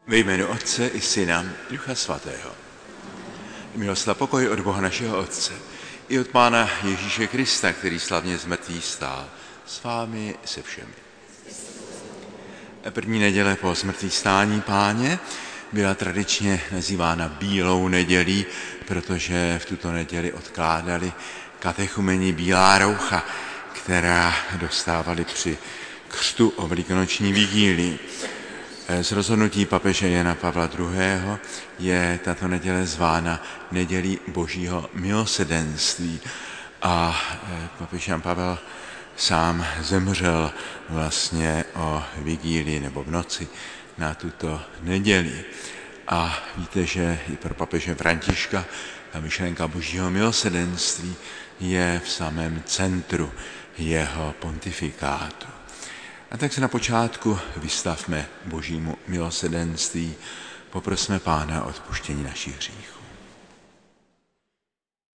Ve jménu Otce i Syna, Ducha Svatého. Milost a pokoj od Boha našeho Otce i od Pána Ježíše Krista, který slavně z mrtvých stál, s vámi se všemi. První neděle po zmrtvýchvstání Páně byla tradičně nazývána Bílou nedělí, protože v tuto neděli odkládali katechumeni bílá roucha, která dostávali při křtu o velikonoční vigílii. Z rozhodnutí papeže Jana Pavla II. Je tato neděle zvána nedělí Božího milosrdenství a papež Jan Pavel sám zemřel vlastně o vigílii nebo v noci na tuto neděli. A víte, že i pro papeže Františka ta myšlenka Božího milosrdenství je v samém centru jeho pontifikátu. A tak se na počátku vystavme Božímu milosrdenství, poprosme Pána o odpuštění našich hříchů.